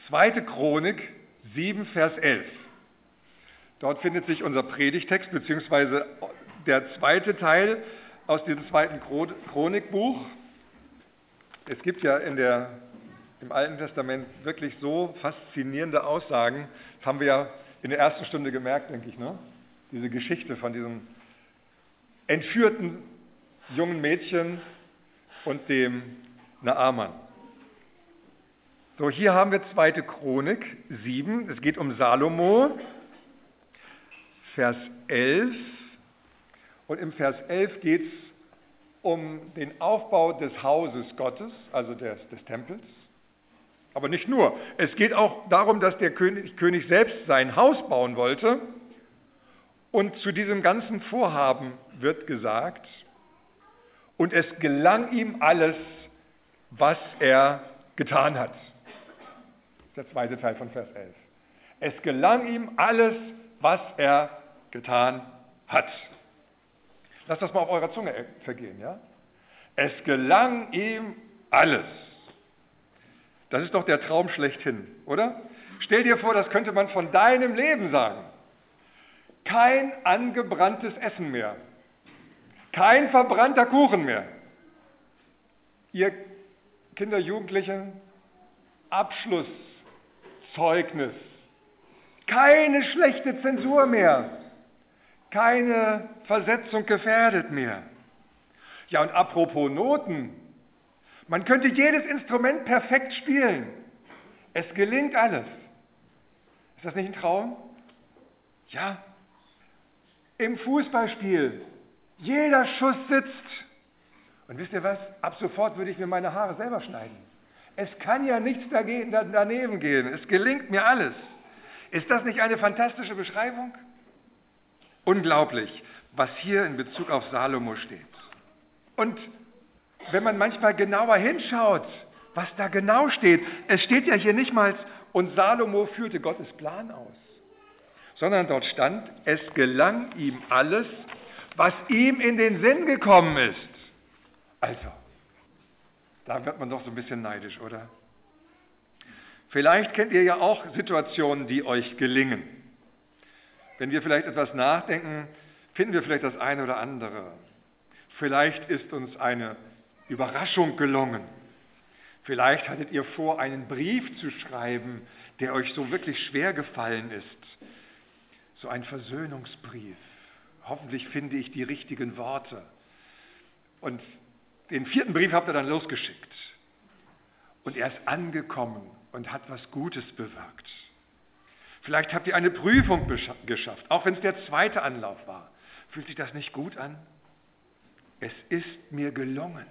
2. Chronik 7, Vers 11. Dort findet sich unser Predigtext, beziehungsweise der zweite Teil aus diesem 2. Chronikbuch. Es gibt ja im Alten Testament wirklich so faszinierende Aussagen. Das haben wir ja in der ersten Stunde gemerkt, denke ich, ne? Diese Geschichte von diesem entführten jungen Mädchen und dem Naaman. So, hier haben wir 2. Chronik 7. Es geht um Salomo, Vers 11. Und im Vers 11 geht es um den Aufbau des Hauses Gottes, also des Tempels. Aber nicht nur. Es geht auch darum, dass der König selbst sein Haus bauen wollte. Und zu diesem ganzen Vorhaben wird gesagt, und es gelang ihm alles, was er getan hat. Das ist der zweite Teil von Vers 11. Es gelang ihm alles, was er getan hat. Lasst das mal auf eurer Zunge vergehen, ja? Es gelang ihm alles. Das ist doch der Traum schlechthin, oder? Stell dir vor, das könnte man von deinem Leben sagen. Kein angebranntes Essen mehr. Kein verbrannter Kuchen mehr. Ihr Kinder, Jugendlichen, Abschlusszeugnis. Keine schlechte Zensur mehr. Keine Versetzung gefährdet mehr. Ja, und apropos Noten. Man könnte jedes Instrument perfekt spielen. Es gelingt alles. Ist das nicht ein Traum? Ja. Im Fußballspiel. Jeder Schuss sitzt. Und wisst ihr was? Ab sofort würde ich mir meine Haare selber schneiden. Es kann ja nichts daneben gehen. Es gelingt mir alles. Ist das nicht eine fantastische Beschreibung? Unglaublich, was hier in Bezug auf Salomo steht. Und wenn man manchmal genauer hinschaut, was da genau steht, es steht ja hier nicht mal, und Salomo führte Gottes Plan aus, sondern dort stand, es gelang ihm alles, was ihm in den Sinn gekommen ist. Also, da wird man doch so ein bisschen neidisch, oder? Vielleicht kennt ihr ja auch Situationen, die euch gelingen. Wenn wir vielleicht etwas nachdenken, finden wir vielleicht das eine oder andere. Vielleicht ist uns eine Überraschung gelungen. Vielleicht hattet ihr vor, einen Brief zu schreiben, der euch so wirklich schwer gefallen ist. So ein Versöhnungsbrief. Hoffentlich finde ich die richtigen Worte. Und den 4. Brief habt ihr dann losgeschickt. Und er ist angekommen und hat was Gutes bewirkt. Vielleicht habt ihr eine Prüfung geschafft, auch wenn es der 2. Anlauf war. Fühlt sich das nicht gut an? Es ist mir gelungen.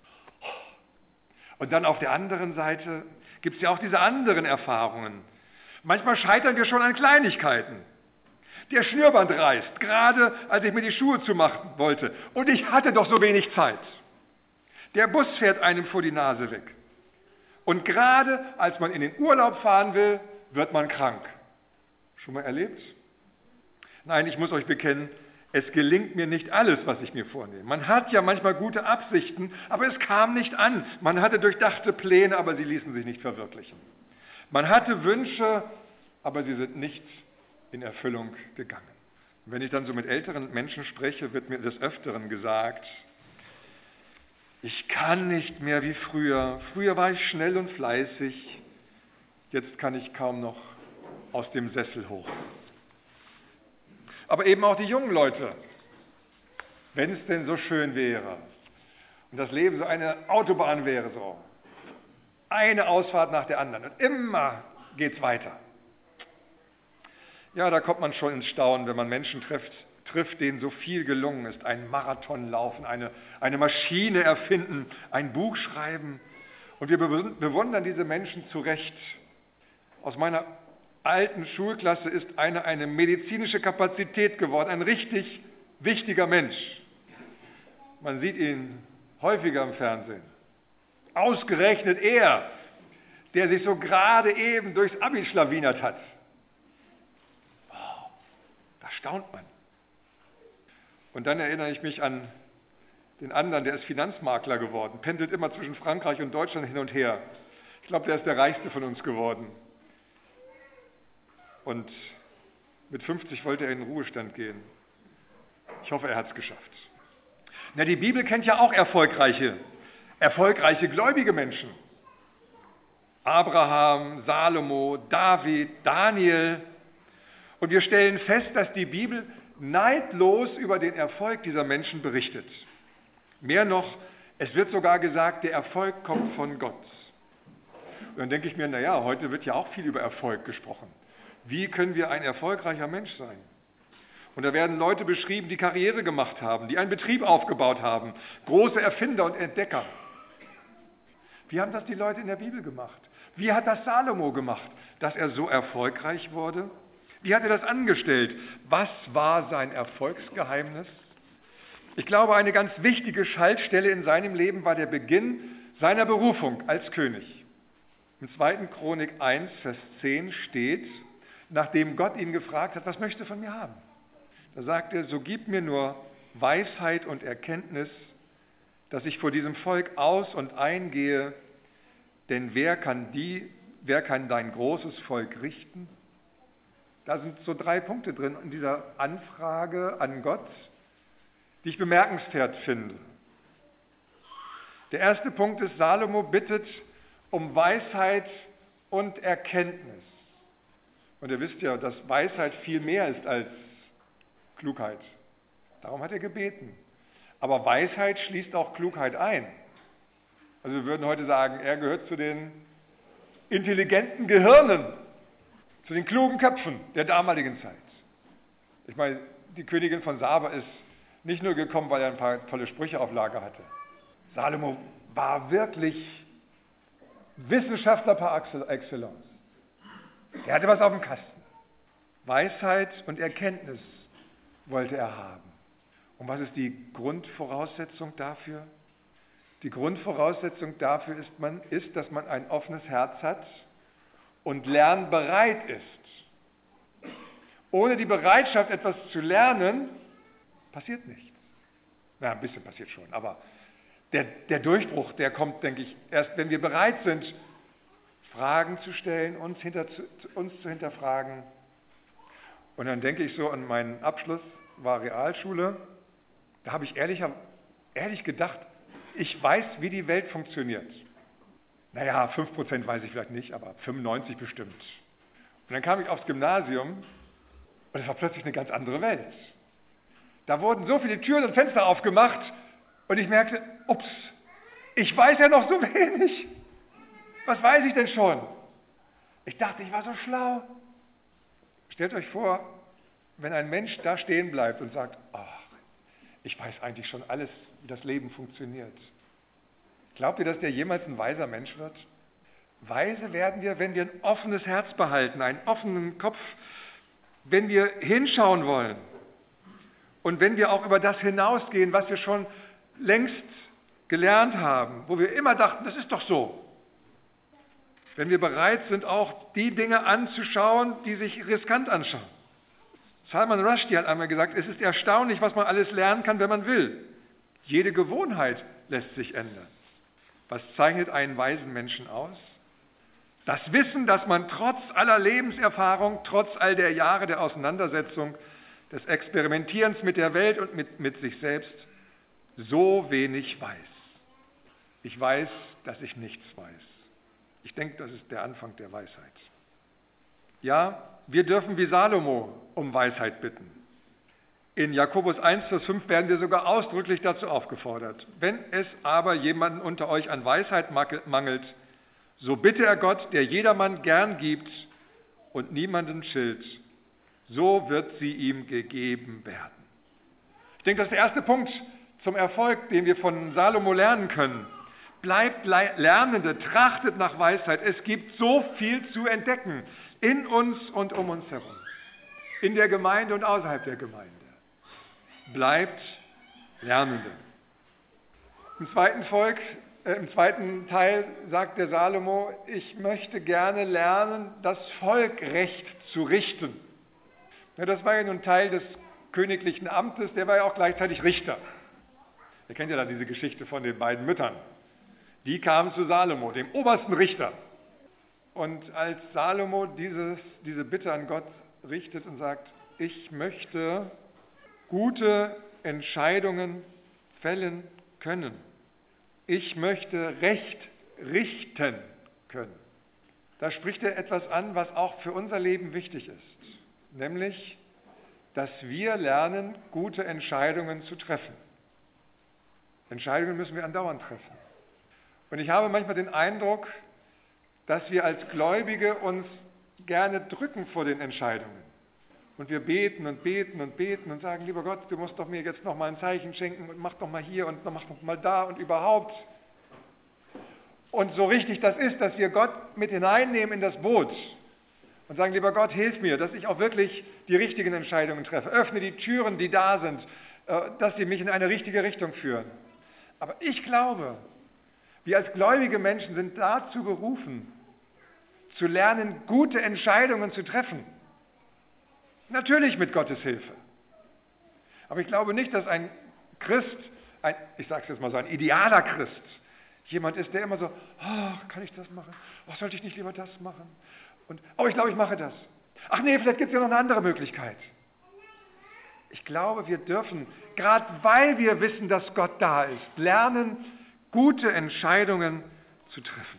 Und dann auf der anderen Seite gibt es ja auch diese anderen Erfahrungen. Manchmal scheitern wir schon an Kleinigkeiten. Der Schnürband reißt, gerade als ich mir die Schuhe zumachen wollte. Und ich hatte doch so wenig Zeit. Der Bus fährt einem vor die Nase weg. Und gerade als man in den Urlaub fahren will, wird man krank. Schon mal erlebt? Nein, ich muss euch bekennen, es gelingt mir nicht alles, was ich mir vornehme. Man hat ja manchmal gute Absichten, aber es kam nicht an. Man hatte durchdachte Pläne, aber sie ließen sich nicht verwirklichen. Man hatte Wünsche, aber sie sind nicht in Erfüllung gegangen. Und wenn ich dann so mit älteren Menschen spreche, wird mir des Öfteren gesagt, ich kann nicht mehr wie früher. Früher war ich schnell und fleißig, jetzt kann ich kaum noch aus dem Sessel hoch. Aber eben auch die jungen Leute, wenn es denn so schön wäre und das Leben so eine Autobahn wäre, so eine Ausfahrt nach der anderen und immer geht's weiter. Ja, da kommt man schon ins Staunen, wenn man Menschen trifft, denen so viel gelungen ist. Ein Marathon laufen, eine Maschine erfinden, ein Buch schreiben. Und wir bewundern diese Menschen zu Recht. Aus meiner alten Schulklasse ist eine medizinische Kapazität geworden, ein richtig wichtiger Mensch. Man sieht ihn häufiger im Fernsehen. Ausgerechnet er, der sich so gerade eben durchs Abi schlawinert hat. Wow, da staunt man. Und dann erinnere ich mich an den anderen, der ist Finanzmakler geworden, pendelt immer zwischen Frankreich und Deutschland hin und her. Ich glaube, der ist der Reichste von uns geworden. und mit 50 wollte er in den Ruhestand gehen. Ich hoffe, er hat es geschafft. Na, die Bibel kennt ja auch erfolgreiche gläubige Menschen. Abraham, Salomo, David, Daniel. Und wir stellen fest, dass die Bibel neidlos über den Erfolg dieser Menschen berichtet. Mehr noch, es wird sogar gesagt, der Erfolg kommt von Gott. Und dann denke ich mir, naja, heute wird ja auch viel über Erfolg gesprochen. Wie können wir ein erfolgreicher Mensch sein? Und da werden Leute beschrieben, die Karriere gemacht haben, die einen Betrieb aufgebaut haben, große Erfinder und Entdecker. Wie haben das die Leute in der Bibel gemacht? Wie hat das Salomo gemacht, dass er so erfolgreich wurde? Wie hat er das angestellt? Was war sein Erfolgsgeheimnis? Ich glaube, eine ganz wichtige Schaltstelle in seinem Leben war der Beginn seiner Berufung als König. Im 2. Chronik 1, Vers 10 steht, nachdem Gott ihn gefragt hat, was möchtest du von mir haben? Da sagt er, so gib mir nur Weisheit und Erkenntnis, dass ich vor diesem Volk aus- und eingehe, denn wer kann dein großes Volk richten? Da sind so 3 Punkte drin in dieser Anfrage an Gott, die ich bemerkenswert finde. Der erste Punkt ist, Salomo bittet um Weisheit und Erkenntnis. Und ihr wisst ja, dass Weisheit viel mehr ist als Klugheit. Darum hat er gebeten. Aber Weisheit schließt auch Klugheit ein. Also wir würden heute sagen, er gehört zu den intelligenten Gehirnen, zu den klugen Köpfen der damaligen Zeit. Ich meine, die Königin von Saba ist nicht nur gekommen, weil er ein paar tolle Sprüche auf Lager hatte. Salomo war wirklich Wissenschaftler par excellence. Er hatte was auf dem Kasten. Weisheit und Erkenntnis wollte er haben. Und was ist die Grundvoraussetzung dafür? Die Grundvoraussetzung dafür ist, dass man ein offenes Herz hat und lernbereit ist. Ohne die Bereitschaft, etwas zu lernen, passiert nichts. Na, ein bisschen passiert schon, aber der Durchbruch, der kommt, denke ich, erst wenn wir bereit sind, Fragen zu stellen, uns zu hinterfragen. Und dann denke ich so an meinen Abschluss, war Realschule, da habe ich ehrlich gedacht, ich weiß, wie die Welt funktioniert. Naja, 5% weiß ich vielleicht nicht, aber 95 bestimmt. Und dann kam ich aufs Gymnasium und es war plötzlich eine ganz andere Welt. Da wurden so viele Türen und Fenster aufgemacht und ich merkte, ups, ich weiß ja noch so wenig. Was weiß ich denn schon? Ich dachte, ich war so schlau. Stellt euch vor, wenn ein Mensch da stehen bleibt und sagt, ach, ich weiß eigentlich schon alles, wie das Leben funktioniert. Glaubt ihr, dass der jemals ein weiser Mensch wird? Weise werden wir, wenn wir ein offenes Herz behalten, einen offenen Kopf, wenn wir hinschauen wollen und wenn wir auch über das hinausgehen, was wir schon längst gelernt haben, wo wir immer dachten, das ist doch so. Wenn wir bereit sind, auch die Dinge anzuschauen, die sich riskant anschauen. Salman Rushdie hat einmal gesagt, es ist erstaunlich, was man alles lernen kann, wenn man will. Jede Gewohnheit lässt sich ändern. Was zeichnet einen weisen Menschen aus? Das Wissen, dass man trotz aller Lebenserfahrung, trotz all der Jahre der Auseinandersetzung, des Experimentierens mit der Welt und mit sich selbst so wenig weiß. Ich weiß, dass ich nichts weiß. Ich denke, das ist der Anfang der Weisheit. Ja, wir dürfen wie Salomo um Weisheit bitten. In Jakobus 1, Vers 5 werden wir sogar ausdrücklich dazu aufgefordert. Wenn es aber jemanden unter euch an Weisheit mangelt, so bitte er Gott, der jedermann gern gibt und niemanden schilt, so wird sie ihm gegeben werden. Ich denke, das ist der erste Punkt zum Erfolg, den wir von Salomo lernen können. Bleibt Lernende, trachtet nach Weisheit. Es gibt so viel zu entdecken in uns und um uns herum, in der Gemeinde und außerhalb der Gemeinde. Bleibt Lernende. Im zweiten Teil sagt der Salomo, ich möchte gerne lernen, das Volk recht zu richten. Ja, das war ja nun Teil des königlichen Amtes, der war ja auch gleichzeitig Richter. Ihr kennt ja da diese Geschichte von den beiden Müttern. Die kamen zu Salomo, dem obersten Richter. Und als Salomo diese Bitte an Gott richtet und sagt, ich möchte gute Entscheidungen fällen können. Ich möchte Recht richten können. Da spricht er etwas an, was auch für unser Leben wichtig ist. Nämlich, dass wir lernen, gute Entscheidungen zu treffen. Entscheidungen müssen wir andauernd treffen. Und ich habe manchmal den Eindruck, dass wir als Gläubige uns gerne drücken vor den Entscheidungen. Und wir beten und beten und beten und sagen, lieber Gott, du musst doch mir jetzt noch mal ein Zeichen schenken und mach doch mal hier und mach doch mal da und überhaupt. Und so richtig das ist, dass wir Gott mit hineinnehmen in das Boot und sagen, lieber Gott, hilf mir, dass ich auch wirklich die richtigen Entscheidungen treffe. Öffne die Türen, die da sind, dass sie mich in eine richtige Richtung führen. Aber ich glaube, wir als gläubige Menschen sind dazu berufen, zu lernen, gute Entscheidungen zu treffen. Natürlich mit Gottes Hilfe. Aber ich glaube nicht, dass ein Christ, ich sage es jetzt mal so, ein idealer Christ, jemand ist, der immer so, kann ich das machen? Sollte ich nicht lieber das machen? Und, ich glaube, ich mache das. Ach nee, vielleicht gibt es ja noch eine andere Möglichkeit. Ich glaube, wir dürfen, gerade weil wir wissen, dass Gott da ist, lernen, gute Entscheidungen zu treffen.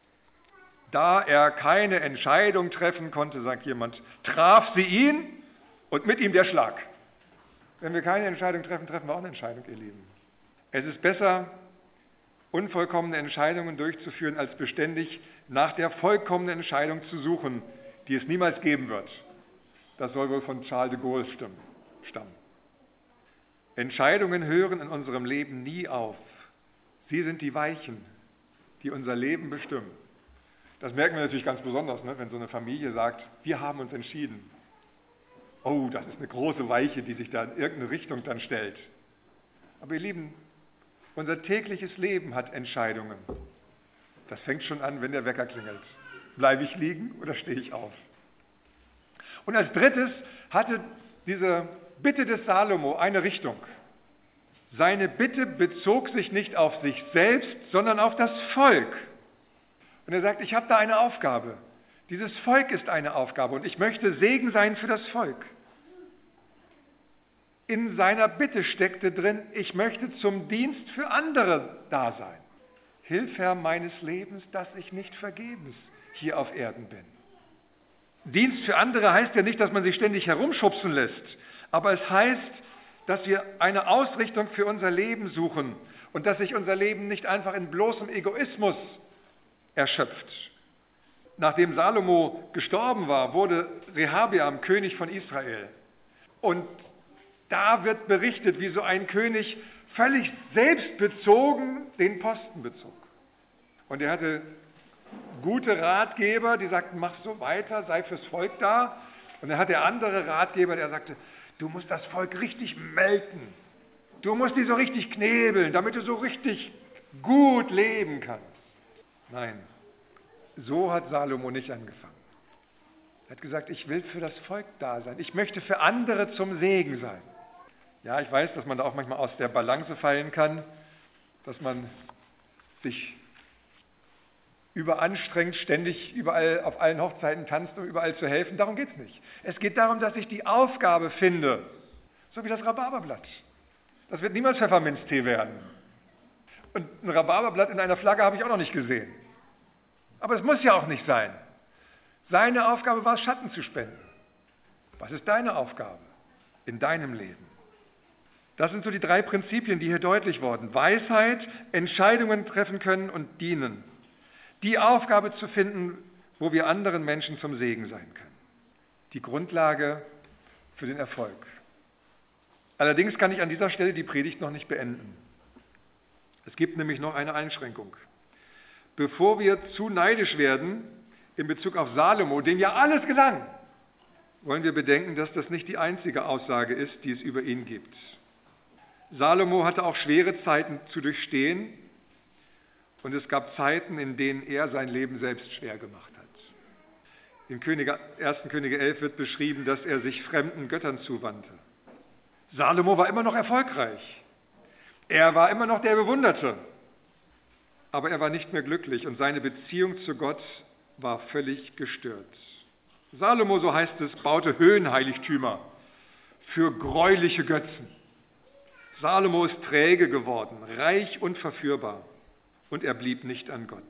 Da er keine Entscheidung treffen konnte, sagt jemand, traf sie ihn und mit ihm der Schlag. Wenn wir keine Entscheidung treffen, treffen wir auch eine Entscheidung, ihr Lieben. Es ist besser, unvollkommene Entscheidungen durchzuführen, als beständig nach der vollkommenen Entscheidung zu suchen, die es niemals geben wird. Das soll wohl von Charles de Gaulle stammen. Entscheidungen hören in unserem Leben nie auf. Sie sind die Weichen, die unser Leben bestimmen. Das merken wir natürlich ganz besonders, ne, wenn so eine Familie sagt, wir haben uns entschieden. Oh, das ist eine große Weiche, die sich da in irgendeine Richtung dann stellt. Aber ihr Lieben, unser tägliches Leben hat Entscheidungen. Das fängt schon an, wenn der Wecker klingelt. Bleibe ich liegen oder stehe ich auf? Und als drittes hatte diese Bitte des Salomo eine Richtung. Seine Bitte bezog sich nicht auf sich selbst, sondern auf das Volk. Und er sagt, ich habe da eine Aufgabe. Dieses Volk ist eine Aufgabe und ich möchte Segen sein für das Volk. In seiner Bitte steckte drin, ich möchte zum Dienst für andere da sein. Hilf, Herr, meines Lebens, dass ich nicht vergebens hier auf Erden bin. Dienst für andere heißt ja nicht, dass man sich ständig herumschubsen lässt, aber es heißt, dass wir eine Ausrichtung für unser Leben suchen und dass sich unser Leben nicht einfach in bloßem Egoismus erschöpft. Nachdem Salomo gestorben war, wurde Rehabeam König von Israel. Und da wird berichtet, wie so ein König völlig selbstbezogen den Posten bezog. Und er hatte gute Ratgeber, die sagten, mach so weiter, sei fürs Volk da. Und er hatte andere Ratgeber, der sagte, du musst das Volk richtig melken. Du musst die so richtig knebeln, damit du so richtig gut leben kannst. Nein, so hat Salomo nicht angefangen. Er hat gesagt, ich will für das Volk da sein. Ich möchte für andere zum Segen sein. Ja, ich weiß, dass man da auch manchmal aus der Balance fallen kann, dass man sich überanstrengt, ständig überall auf allen Hochzeiten tanzt, um überall zu helfen. Darum geht es nicht. Es geht darum, dass ich die Aufgabe finde, so wie das Rhabarberblatt. Das wird niemals Pfefferminztee werden. Und ein Rhabarberblatt in einer Flagge habe ich auch noch nicht gesehen. Aber es muss ja auch nicht sein. Seine Aufgabe war es, Schatten zu spenden. Was ist deine Aufgabe in deinem Leben? Das sind so die 3 Prinzipien, die hier deutlich wurden. Weisheit, Entscheidungen treffen können und dienen. Die Aufgabe zu finden, wo wir anderen Menschen zum Segen sein können. Die Grundlage für den Erfolg. Allerdings kann ich an dieser Stelle die Predigt noch nicht beenden. Es gibt nämlich noch eine Einschränkung. Bevor wir zu neidisch werden in Bezug auf Salomo, dem ja alles gelang, wollen wir bedenken, dass das nicht die einzige Aussage ist, die es über ihn gibt. Salomo hatte auch schwere Zeiten zu durchstehen und es gab Zeiten, in denen er sein Leben selbst schwer gemacht hat. In 1. Könige 11 wird beschrieben, dass er sich fremden Göttern zuwandte. Salomo war immer noch erfolgreich. Er war immer noch der Bewunderte. Aber er war nicht mehr glücklich und seine Beziehung zu Gott war völlig gestört. Salomo, so heißt es, baute Höhenheiligtümer für greuliche Götzen. Salomo ist träge geworden, reich und verführbar, und er blieb nicht an Gott.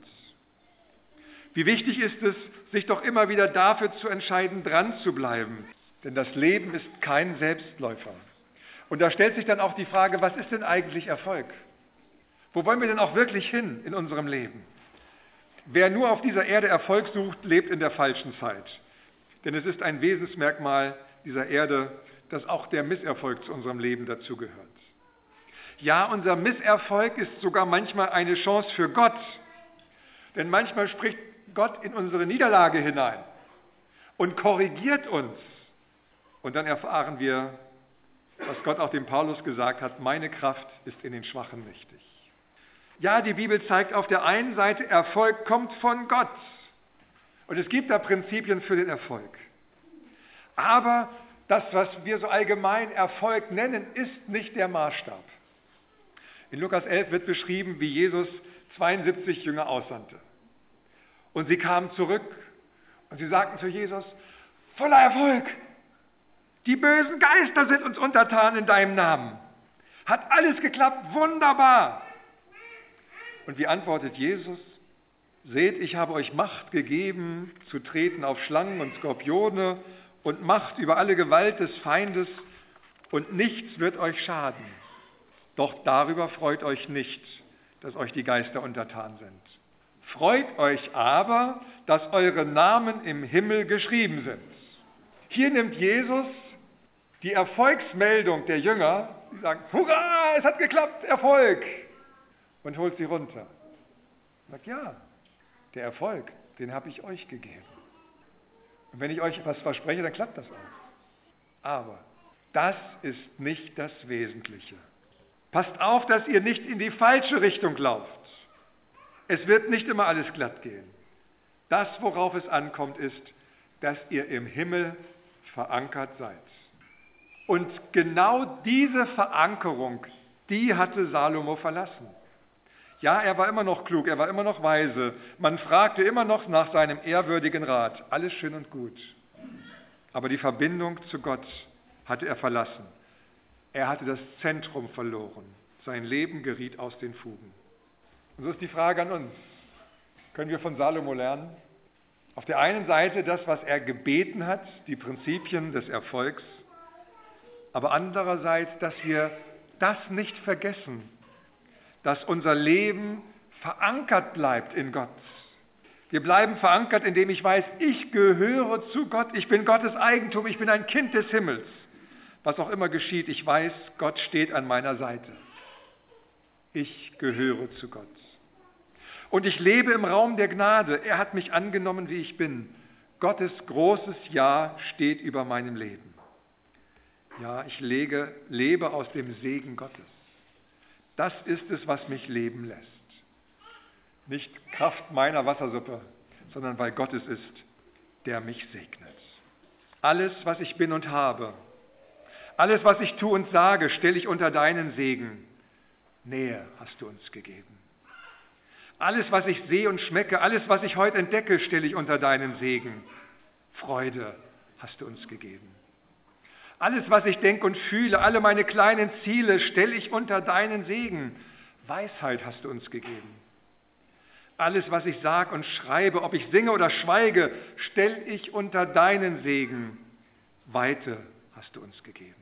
Wie wichtig ist es, sich doch immer wieder dafür zu entscheiden, dran zu bleiben, denn das Leben ist kein Selbstläufer. Und da stellt sich dann auch die Frage, was ist denn eigentlich Erfolg? Wo wollen wir denn auch wirklich hin in unserem Leben? Wer nur auf dieser Erde Erfolg sucht, lebt in der falschen Zeit. Denn es ist ein Wesensmerkmal dieser Erde, dass auch der Misserfolg zu unserem Leben dazugehört. Ja, unser Misserfolg ist sogar manchmal eine Chance für Gott. Denn manchmal spricht Gott in unsere Niederlage hinein und korrigiert uns. Und dann erfahren wir, was Gott auch dem Paulus gesagt hat: Meine Kraft ist in den Schwachen mächtig. Ja, die Bibel zeigt auf der einen Seite, Erfolg kommt von Gott. Und es gibt da Prinzipien für den Erfolg. Aber das, was wir so allgemein Erfolg nennen, ist nicht der Maßstab. In Lukas 11 wird beschrieben, wie Jesus 72 Jünger aussandte. Und sie kamen zurück und sie sagten zu Jesus: Voller Erfolg! Die bösen Geister sind uns untertan in deinem Namen. Hat alles geklappt, wunderbar! Und wie antwortet Jesus? Seht, ich habe euch Macht gegeben, zu treten auf Schlangen und Skorpione und Macht über alle Gewalt des Feindes, und nichts wird euch schaden. Doch darüber freut euch nicht, dass euch die Geister untertan sind. Freut euch aber, dass eure Namen im Himmel geschrieben sind. Hier nimmt Jesus die Erfolgsmeldung der Jünger, die sagen: Hurra, es hat geklappt, Erfolg! Und holt sie runter. Sagt: Ja, der Erfolg, den habe ich euch gegeben. Und wenn ich euch etwas verspreche, dann klappt das auch. Aber das ist nicht das Wesentliche. Passt auf, dass ihr nicht in die falsche Richtung lauft. Es wird nicht immer alles glatt gehen. Das, worauf es ankommt, ist, dass ihr im Himmel verankert seid. Und genau diese Verankerung, die hatte Salomo verlassen. Ja, er war immer noch klug, er war immer noch weise. Man fragte immer noch nach seinem ehrwürdigen Rat. Alles schön und gut. Aber die Verbindung zu Gott hatte er verlassen. Er hatte das Zentrum verloren. Sein Leben geriet aus den Fugen. Und so ist die Frage an uns: Können wir von Salomo lernen? Auf der einen Seite das, was er gebeten hat, die Prinzipien des Erfolgs, aber andererseits, dass wir das nicht vergessen, dass unser Leben verankert bleibt in Gott. Wir bleiben verankert, indem ich weiß, ich gehöre zu Gott, ich bin Gottes Eigentum, ich bin ein Kind des Himmels. Was auch immer geschieht, ich weiß, Gott steht an meiner Seite. Ich gehöre zu Gott. Und ich lebe im Raum der Gnade. Er hat mich angenommen, wie ich bin. Gottes großes Ja steht über meinem Leben. Ja, ich lebe aus dem Segen Gottes. Das ist es, was mich leben lässt. Nicht Kraft meiner Wassersuppe, sondern weil Gott es ist, der mich segnet. Alles, was ich bin und habe, alles, was ich tue und sage, stelle ich unter deinen Segen. Nähe hast du uns gegeben. Alles, was ich sehe und schmecke, alles, was ich heute entdecke, stelle ich unter deinen Segen. Freude hast du uns gegeben. Alles, was ich denke und fühle, alle meine kleinen Ziele, stelle ich unter deinen Segen. Weisheit hast du uns gegeben. Alles, was ich sage und schreibe, ob ich singe oder schweige, stelle ich unter deinen Segen. Weite hast du uns gegeben.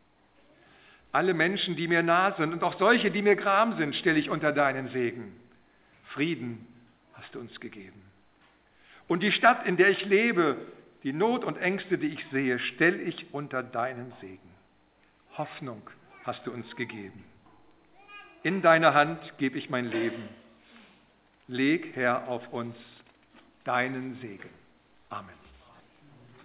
Alle Menschen, die mir nah sind und auch solche, die mir gram sind, stelle ich unter deinen Segen. Frieden hast du uns gegeben. Und die Stadt, in der ich lebe, die Not und Ängste, die ich sehe, stelle ich unter deinen Segen. Hoffnung hast du uns gegeben. In deine Hand gebe ich mein Leben. Leg, Herr, auf uns deinen Segen. Amen.